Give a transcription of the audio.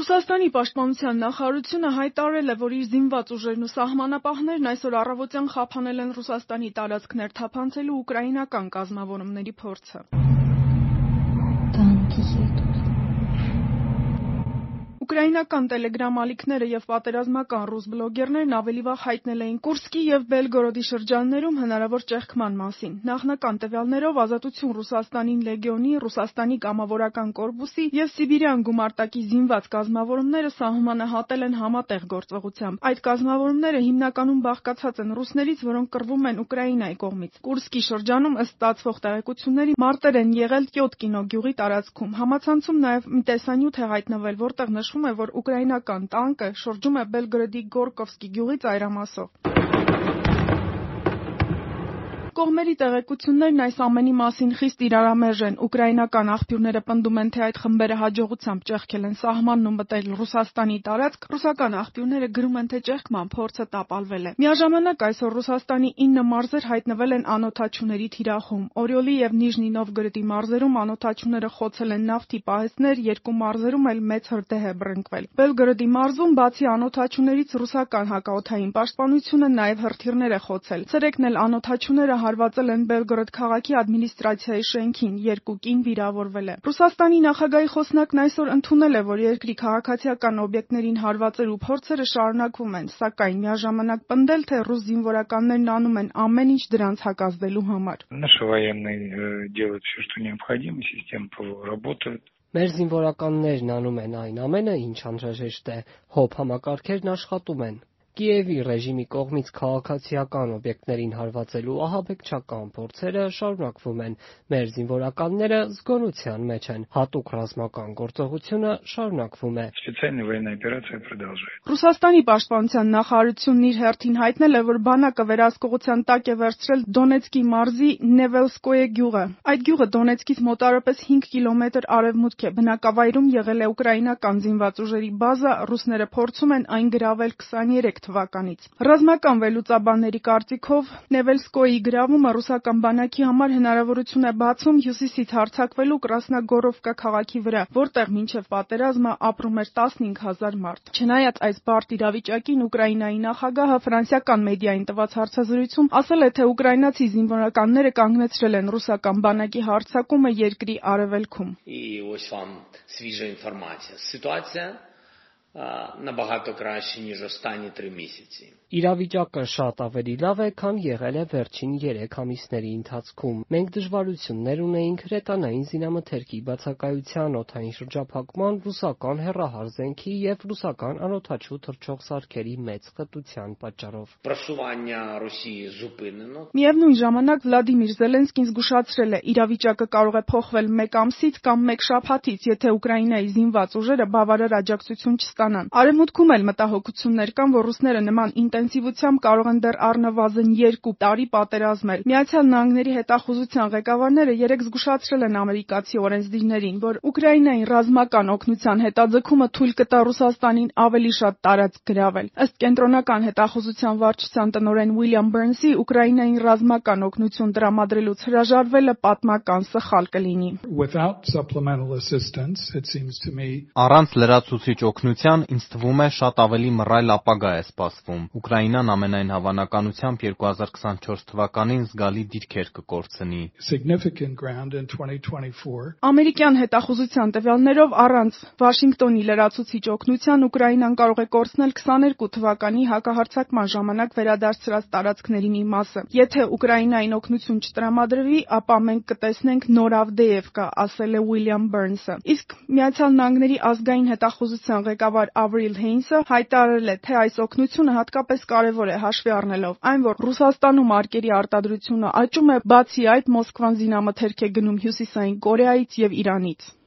Ռուսաստանի պաշտպանության նախարարությունը հայտարարել է, որ իր զինված ուժերն ու սահմանապահներն այսօր առավոտյան խափանել են Ռուսաստանի տարածքներ թափանցելու ուկրաինական կազմավորումների փորձը։ Ուկրաինական տելեգրամ ալիքները եւ պատերազմական ռուս բլոգերներն ավելի վաղ հայտնել էին Կուրսկի եւ Բելգորոդի շրջաններում հնարավոր ճեղքման մասին։ Նախնական տվյալներով Ազատություն Ռուսաստանին լեգիոնի, Ռուսաստանի կամավորական կորպուսի եւ Սիբիրյան գումարտակի զինված կազմավորումները սահմանը հատել են համատեղ գործողությամբ։ Այդ կազմավորումները հիմնականում բաղկացած են ռուսներից, որոնք կռվում են Ուկրաինայի կողմից։ Կուրսկի շրջանում ըստ ստացվող տեղեկությունների մարտեր են եղել Տյոտկինո գյուղի տարածքում։ Համացանցում նաեւ մի տեսանյութ է հայտնվել, որտեղ նշվում է, որ ուկրաինական տանկը շրջում է Բելգորոդի Գորկովսկի գյուղի ծայրամասով։ Կողմերի տեղեկություններն այս ամենի մասին խիստ իրարամերժ են։ Ուկրաինական աղբյուրները պնդում են, թե այդ խմբերը հաջողությամբ ճեղքել են սահմանն ու մտել Ռուսաստանի տարածք, ռուսական աղբյուրները գրում են, թե ճեղքման փորձը տապալվել է։ Միաժամանակ այսօր Ռուսաստանի 9 մարզեր հայտնվել են անօդաչուների թիրախում։ Օրյոլի եւ Նիժնի Նովգորոդի մարզերում անօդաչուները խոցել են նավթի պահեստներ, 2 մարզերում էլ մեծ հրդեհ է բռնկվել։ Բելգորոդի մարզում բացի անօդաչուներից ռուսական հակաօդային պաշտպանությունը նաեւ հրթիռներ է խոցել։ Ցերեկն էլ անօդաչուները հարվածել են Բելգորոդ քաղաքի ադմինիստրացիայի շենքին, 2 կին վիրավորվել է։ Ռուսաստանի նախագահի խոսնակն այսօր ընդունել է, որ երկրի քաղաքացիական օբյեկտներին հարվածելու փորձերը շարունակվում են, սակայն միաժամանակ պնդել, թե ռուս զինվորականներն անում են ամեն ինչ դրանց հակազդելու համար։ Наши военные делают все, что необходимо, система ПВО работает. Մեր զինվորականներն անում են այն ամենը, ինչ անհրաժեշտ է, հոբ համակարգերն աշխատում են։ Կիևի ռեժիմի կողմից քաղաքացիական օբյեկտներին հարվածելու ահաբեկչական փորձերը շարունակվում են։ Մեր զինվորականները զգոնության մեջ են։ Հատուկ ռազմական գործողությունը շարունակվում է։ Специальная военная операция продолжается. Ռուսաստանի պաշտպանության նախարարությունն իր հերթին հայտնել է, որ բանակը վերահսկողության տակ է վերցրել Դոնեցկի մարզի Նևելսկոյե գյուղը։ Այդ գյուղը Դոնեցկից մոտարապես 5 կիլոմետր արևմուտք է։ Բնակավայրում եղել է ուկրաինական զինված ուժերի բազա, ռուսները փորձում են այն գրավել 23 թվականից։ Ռազմական վերլուծաբանների կարծիքով Նևելսկոյի գրավումը ռուսական բանակի համար հնարավորություն է բացում հյուսիսից հարձակվելու Կրասնոգորովկա քաղաքի վրա, որտեղ մինչև պատերազմը ապրում էր 15,000 մարդ։ Չնայած այս բարդ իրավիճակին, Ուկրաինայի նախագահը ֆրանսիական մեդիային տված հարցազրույցում ասել է, թե ուկրաինացի զինվորականները կանգնեցրել են ռուսական բանակի հարձակումը երկրի արևելքում։ Набагато краще, ніж останні 3 місяці. Իրավիճակը շատ ավելի լավ է, քան եղել է վերջին 3 ամիսների ընթացքում։ Մենք դժվարություններ ունեինք հրետանային զինամթերքի բացակայության, օդային շրջափակման, ռուսական հեռահար զենքի եւ ռուսական անօդաչու թռչող սարքերի մեծ խտության պատճառով։ Просування Росії зупинено. Միևնույն ժամանակ Վլադիմիր Զելենսկին զգուշացրել է, իրավիճակը կարող է փոխվել 1 ամսից կամ 1 շաբաթից, եթե Ուկրաինայի զինված ուժերը բավարար աջակցություն չստանան։ Արևմուտքում էլ մտահոգություններ կան, որ ռուսները նման ինտենսիվությամբ կարող են դեռ առնվազն 2 տարի պատերազմել։ Միացյալ Նահանգների հետախուզության ղեկավարները երեկ զգուշացրել են ամերիկացի օրենսդիրներին, որ Ուկրաինային ռազմական օգնության հետաձգումը թույլ կտա Ռուսաստանին ավելի շատ տարածք գրավել։ Ըստ կենտրոնական հետախուզության վարչության տնօրեն Ուիլյամ Բըրնսի, Ուկրաինային ռազմական օգնություն տրամադրելուց հրաժարվելը պատմական սխալ կլինի։ Առանց լրացուցիչ օգնության ինձ թվում է շատ ավելի մռայլ ապագա է սպասվում։ Ուկրաինան ամենայն հավանականությամբ 2024 թվականին զգալի դիրքեր կկորցնի։ Ամերիկյան հետախուզության տվյալներով առանց Վաշինգտոնի լրացուցիչ օգնության Ուկրաինան կարող է կորցնել 22 թվականի հակահարձակման ժամանակ վերադարձրած տարածքների մի մասը։ Եթե Ուկրաինային օգնություն չտրամադրվի, ապա մենք կտեսնենք նոր Ավդեևկա, ասել է Ուիլյամ Բըրնսը։ Իսկ Միացյալ Նահանգների ազգային հետախուզության ղեկավար Ավրիլ Հեյնսը հայտարարել է, թե այս օգնությունը հատկապես կարևոր է հաշվի առնելով այն, որ Ռուսաստանում արկերի արտադրությունը աճում է, բացի այդ Մոսկվան զինամթերք է գնում Հյուսիսային Կորեայից եւ Իրանից։